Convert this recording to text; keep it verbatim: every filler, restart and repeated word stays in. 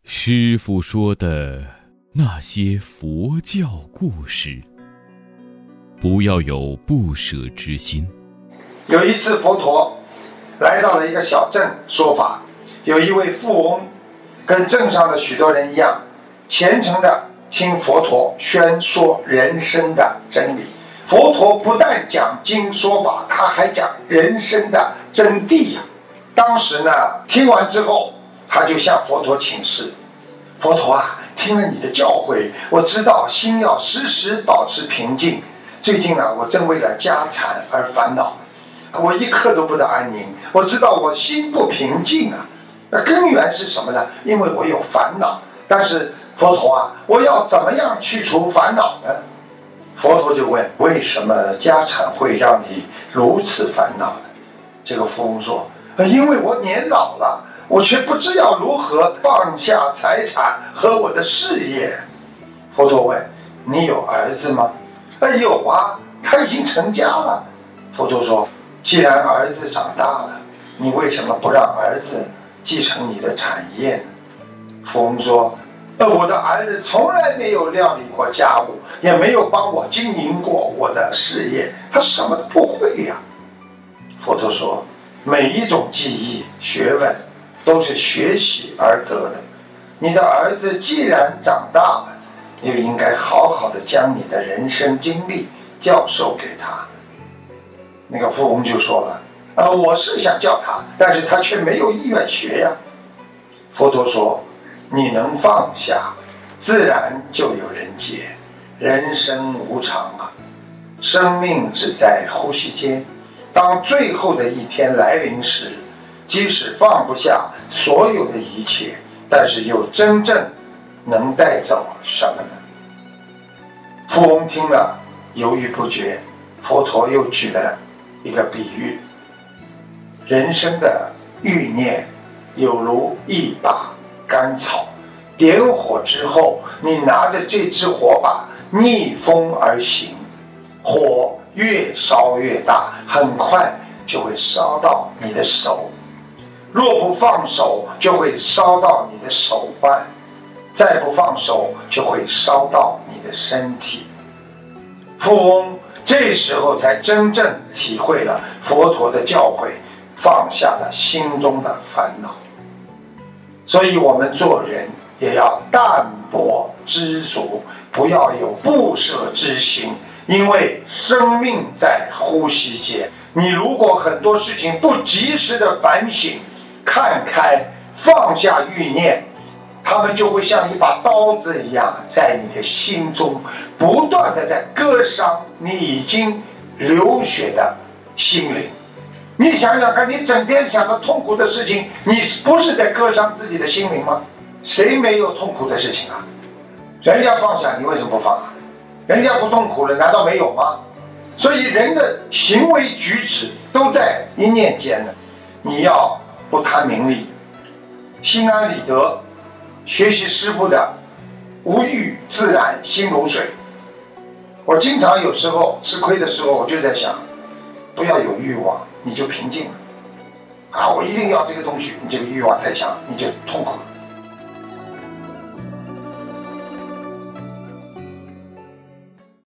师父说的那些佛教故事，不要有不舍之心。 有一次佛陀来到了一个小镇说法，有一位富翁跟镇上的许多人一样，虔诚的听佛陀宣说人生的真理。佛陀不但讲经说法，他还讲人生的真谛呀、啊。当时呢，听完之后，他就向佛陀请示：佛陀啊，听了你的教诲，我知道心要时时保持平静。最近呢，我正为了家产而烦恼，我一刻都不得安宁。我知道我心不平静啊，那根源是什么呢？因为我有烦恼。但是佛陀啊，我要怎么样去除烦恼呢？佛陀就问：为什么家产会让你如此烦恼呢？这个富翁说：因为我年老了，我却不知要如何放下财产和我的事业。佛陀问：你有儿子吗？呃，有啊，他已经成家了。佛陀说：既然儿子长大了，你为什么不让儿子继承你的产业呢？富翁说：呃，我的儿子从来没有料理过家务，也没有帮我经营过我的事业，他什么都不会呀、啊。佛陀说：每一种技艺学问都是学习而得的，你的儿子既然长大了，就应该好好的将你的人生经历教授给他。那个富翁就说了：呃，我是想教他，但是他却没有意愿学呀。佛陀说：你能放下，自然就有人解。人生无常啊，生命只在呼吸间。当最后的一天来临时，即使放不下所有的一切，但是又真正能带走什么呢？富翁听了犹豫不决，佛陀又举了一个比喻：人生的欲念有如一把干草，点火之后，你拿着这支火把逆风而行，火越烧越大，很快就会烧到你的手，若不放手就会烧到你的手腕，再不放手就会烧到你的身体。富翁这时候才真正体会了佛陀的教诲，放下了心中的烦恼。所以我们做人也要淡泊知足，不要有不舍之心，因为生命在呼吸间。你如果很多事情不及时的反省、看开、放下欲念，他们就会像一把刀子一样，在你的心中不断的在割伤你已经流血的心灵。你想想看，你整天想着痛苦的事情，你不是在割伤自己的心灵吗？谁没有痛苦的事情啊？人家放下，你为什么不放啊？人家不痛苦了，难道没有吗？所以人的行为举止都在一念间呢。你要不贪名利，心安理得，学习师父的无欲自然心如水。我经常有时候吃亏的时候，我就在想，不要有欲望，你就平静了。啊，我一定要这个东西，你这个欲望太强，你就痛苦了。